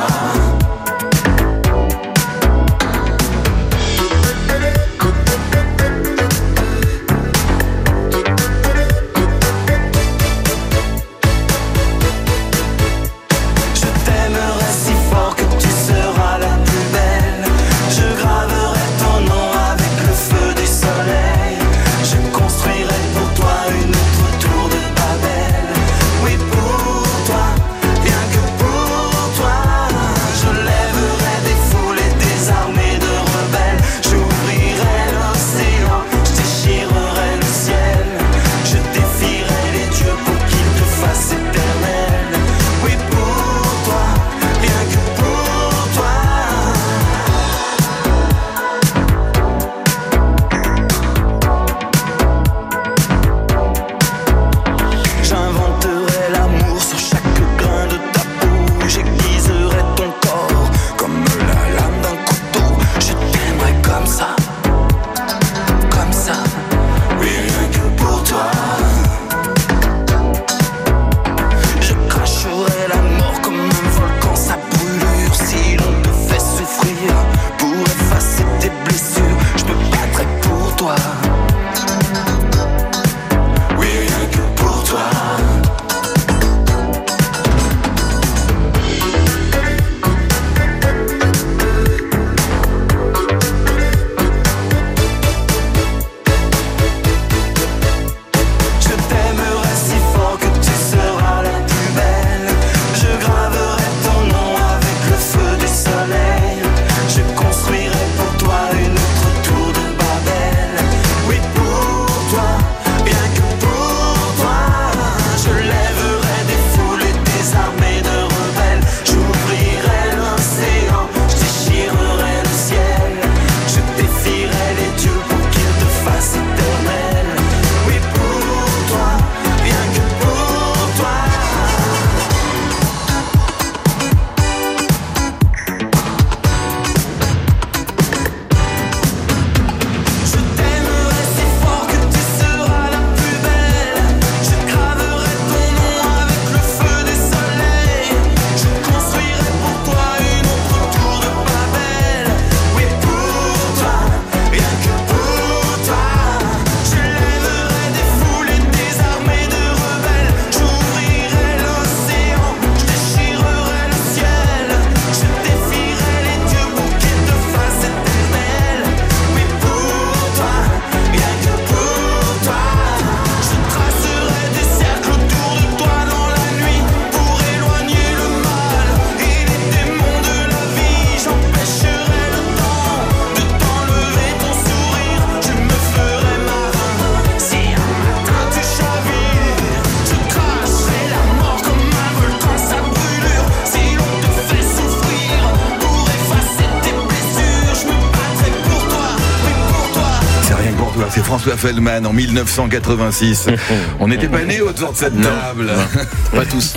[SPEAKER 1] c'est François Feldman en 1986. On n'était pas nés autour de cette table.
[SPEAKER 4] Pas tous.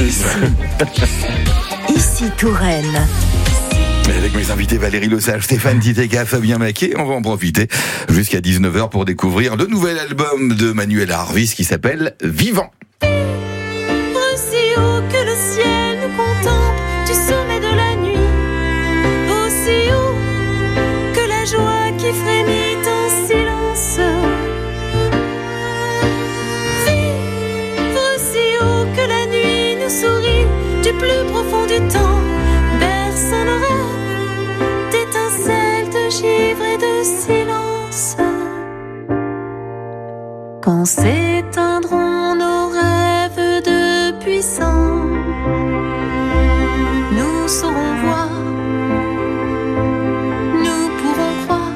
[SPEAKER 2] Ici Touraine.
[SPEAKER 1] Avec mes invités Valérie Lesage, Stéphane Titeka, Fabien Maquet, on va en profiter jusqu'à 19h pour découvrir le nouvel album de Manuela Harvis qui s'appelle Vivant.
[SPEAKER 9] Aussi haut que le ciel nous contemple du sommet de la nuit, aussi haut que la joie qui frémit en silence. Vivre si haut que la nuit nous sourit du plus profond du temps, berçant nos rêves d'étincelles, de givre et de silence. Quand s'éteindront nos rêves de puissants, nous saurons voir, nous pourrons croire.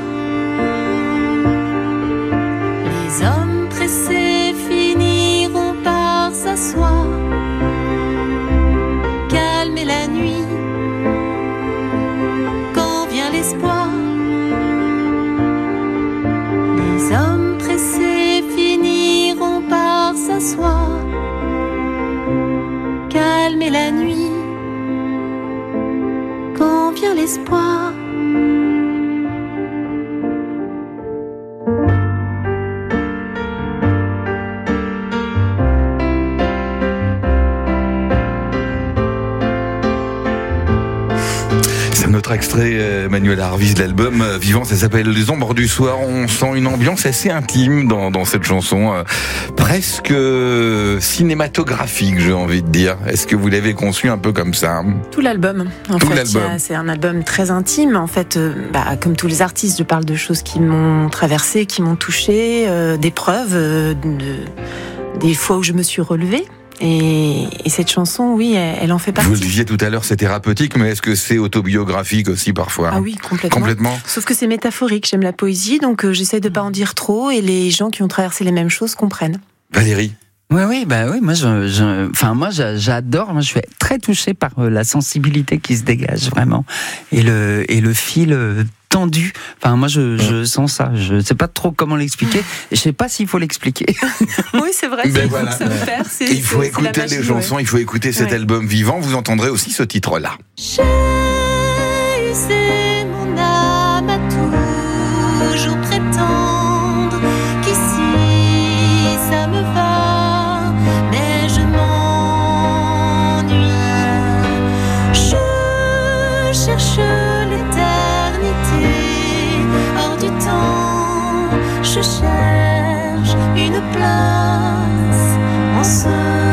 [SPEAKER 9] Les hommes pressés finiront par s'asseoir, calmer la nuit quand vient l'espoir. Les hommes pressés finiront par s'asseoir, calmer la nuit quand vient l'espoir.
[SPEAKER 1] C'est notre extrait Manuela Harvis de l'album Vivant, ça s'appelle Les Ombres du Soir. On sent une ambiance assez intime dans cette chanson, presque cinématographique, j'ai envie de dire. Est-ce que vous l'avez conçu un peu comme ça?
[SPEAKER 20] Tout l'album. En
[SPEAKER 1] Tout
[SPEAKER 20] fait,
[SPEAKER 1] l'album.
[SPEAKER 20] c'est un album très intime. En fait, comme tous les artistes, je parle de choses qui m'ont traversé, qui m'ont touché, d'épreuves, des fois où je me suis relevée. Et cette chanson, oui, elle en fait partie.
[SPEAKER 1] Vous le disiez tout à l'heure, c'est thérapeutique, mais est-ce que c'est autobiographique aussi parfois?
[SPEAKER 20] Ah oui, complètement. Sauf que c'est métaphorique. J'aime la poésie, donc j'essaie de pas en dire trop, et les gens qui ont traversé les mêmes choses comprennent.
[SPEAKER 1] Valérie?
[SPEAKER 3] Oui, moi, j'adore. Moi, je suis très touchée par la sensibilité qui se dégage vraiment, et le fil tendu. Enfin, moi, je sens ça. Je sais pas trop comment l'expliquer. Je sais pas s'il faut l'expliquer.
[SPEAKER 20] Oui, c'est vrai.
[SPEAKER 1] Ben
[SPEAKER 20] Il
[SPEAKER 1] voilà.
[SPEAKER 20] faut se faire.
[SPEAKER 1] Il faut écouter les chansons, il faut écouter cet album Vivant. Vous entendrez aussi ce titre-là.
[SPEAKER 9] J'ai usé mon âme à toujours prétendre qu'ici ça me va, mais je m'ennuie. Je cherche l'éternité hors du temps. Je cherche une place en ce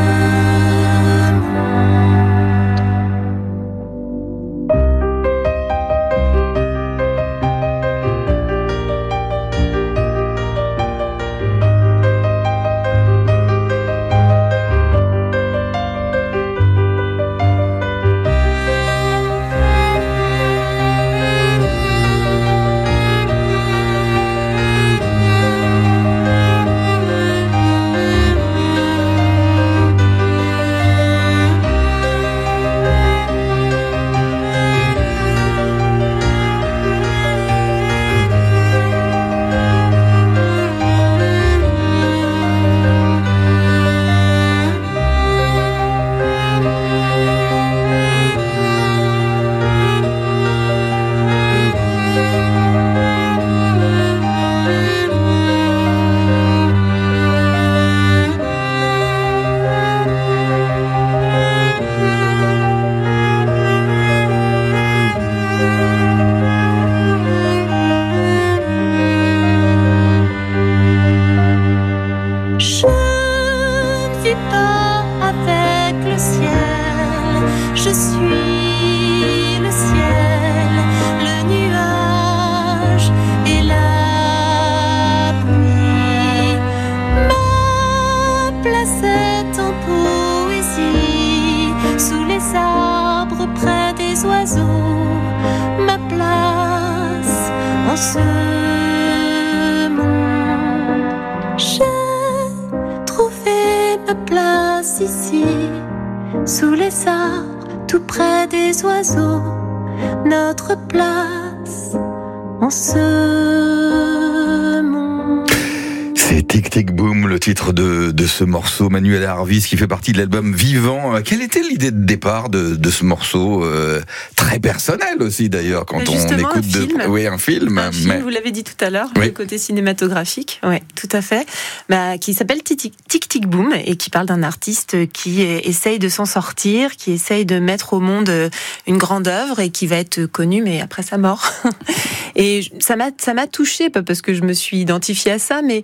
[SPEAKER 9] ce monde. J'ai trouvé ma place ici, sous les arbres, tout près des oiseaux. Notre place en ce monde.
[SPEAKER 1] C'est Tic Tic Boom, le titre de ce morceau. Manuela Harvis qui fait partie de l'album Vivant. Quelle était l'idée de départ de ce morceau très personnel aussi d'ailleurs quand on écoute
[SPEAKER 20] un film.
[SPEAKER 1] Oui, un film.
[SPEAKER 20] Un film, vous l'avez dit tout à l'heure,
[SPEAKER 1] Oui.
[SPEAKER 20] le côté cinématographique, oui, tout à fait, qui s'appelle Tic Tic Boom et qui parle d'un artiste qui essaye de s'en sortir, qui essaye de mettre au monde une grande œuvre et qui va être connu mais après sa mort. Et ça m'a touchée, pas parce que je me suis identifiée à ça, mais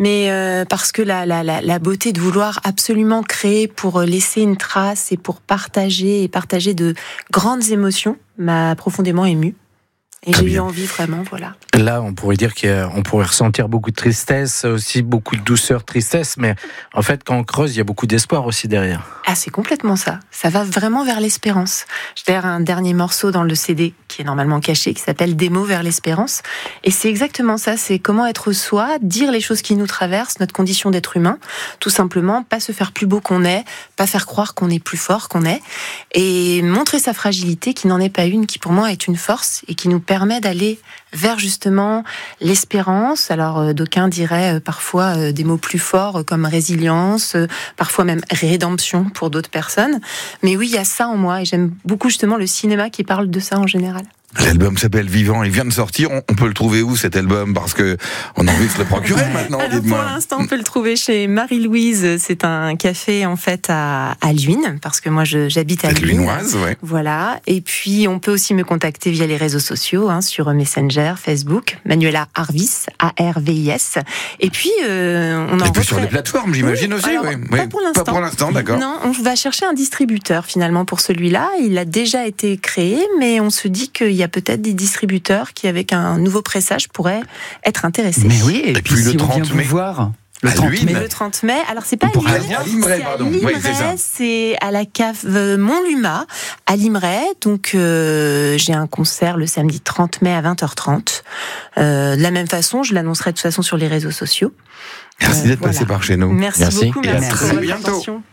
[SPEAKER 20] parce que la beauté de vouloir absolument créer pour laisser une trace et pour partager de grandes émotions m'a profondément émue. Et j'ai eu envie vraiment, voilà.
[SPEAKER 5] Là, on pourrait dire qu'on pourrait ressentir beaucoup de tristesse, aussi beaucoup de douceur, tristesse, mais en fait, quand on creuse, il y a beaucoup d'espoir aussi derrière.
[SPEAKER 20] Ah, c'est complètement ça. Ça va vraiment vers l'espérance. J'ai d'ailleurs un dernier morceau dans le CD qui est normalement caché, qui s'appelle Des mots vers l'espérance. Et c'est exactement ça. C'est comment être soi, dire les choses qui nous traversent, notre condition d'être humain. Tout simplement, pas se faire plus beau qu'on est, pas faire croire qu'on est plus fort qu'on est. Et montrer sa fragilité, qui n'en est pas une, qui pour moi est une force et qui nous permet d'aller vers justement l'espérance. Alors d'aucuns diraient parfois des mots plus forts comme résilience, parfois même rédemption pour d'autres personnes. Mais oui, il y a ça en moi et j'aime beaucoup justement le cinéma qui parle de ça en général.
[SPEAKER 1] L'album s'appelle Vivant, il vient de sortir. On peut le trouver où cet album? Parce que on a envie de se le procurer maintenant.
[SPEAKER 20] Alors pour l'instant, on peut le trouver chez Marie-Louise. C'est un café en fait à Luynes, parce que moi j'habite à Luynes.
[SPEAKER 1] Luynoise, ouais.
[SPEAKER 20] Voilà. Et puis on peut aussi me contacter via les réseaux sociaux, sur Messenger, Facebook, Manuela Harvis, A-R-V-I-S. Et puis on en
[SPEAKER 1] puis sur les plateformes, j'imagine aussi.
[SPEAKER 20] Alors,
[SPEAKER 1] oui.
[SPEAKER 20] Pas pour l'instant.
[SPEAKER 1] Pas pour l'instant, d'accord.
[SPEAKER 20] Non, on va chercher un distributeur finalement pour celui-là. Il a déjà été créé, mais on se dit qu'il y a peut-être des distributeurs qui, avec un nouveau pressage, pourraient être intéressés.
[SPEAKER 3] Mais oui, et puis
[SPEAKER 1] le
[SPEAKER 3] si
[SPEAKER 1] 30
[SPEAKER 3] on vient vous
[SPEAKER 1] mai.
[SPEAKER 3] voir...
[SPEAKER 1] Le 30 mai.
[SPEAKER 20] Le 30 mai. Alors, c'est pas
[SPEAKER 1] à Limeray, pardon.
[SPEAKER 20] Limeray,
[SPEAKER 1] Oui, c'est ça.
[SPEAKER 20] c'est à la cave Montlumas, à Limeray. Donc, j'ai un concert le samedi 30 mai à 20h30. De la même façon, je l'annoncerai de toute façon sur les réseaux sociaux.
[SPEAKER 1] Merci d'être passé par chez nous.
[SPEAKER 20] Merci beaucoup.
[SPEAKER 1] Et à
[SPEAKER 20] Merci
[SPEAKER 1] très
[SPEAKER 20] pour votre
[SPEAKER 1] bientôt.
[SPEAKER 20] attention.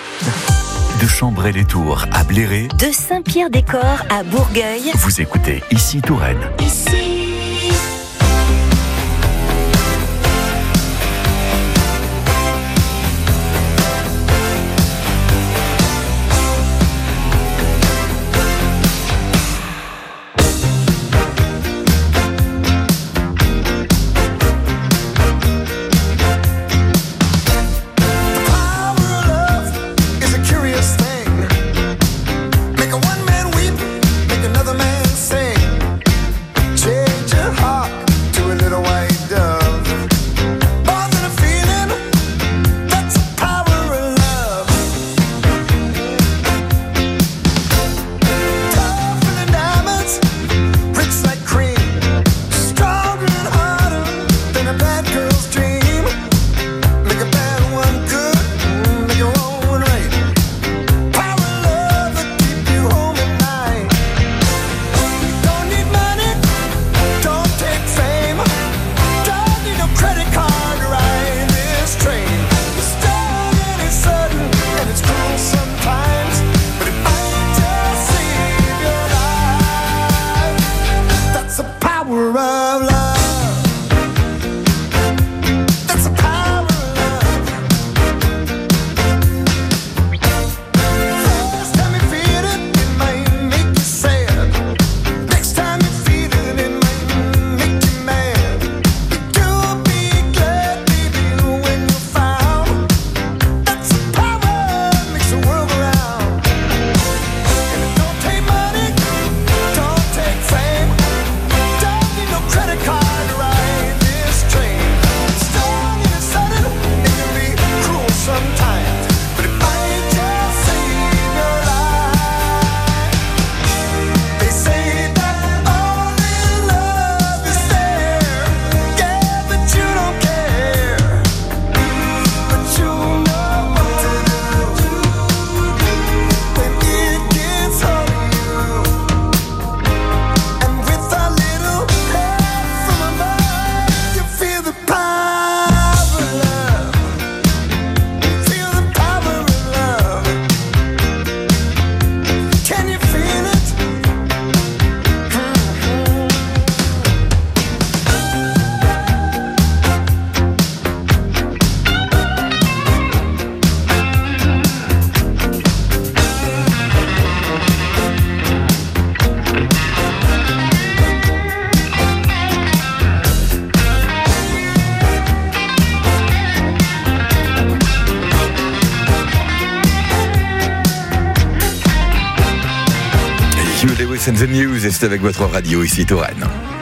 [SPEAKER 19] De Chambray-les-Tours à Bléré,
[SPEAKER 2] De Saint-Pierre-des-Corps à Bourgueil.
[SPEAKER 19] vous écoutez Ici Touraine.
[SPEAKER 9] It's a curious thing. Make a one man weep, make another man sing.
[SPEAKER 1] and the News, et c'est avec votre radio ici, Touraine.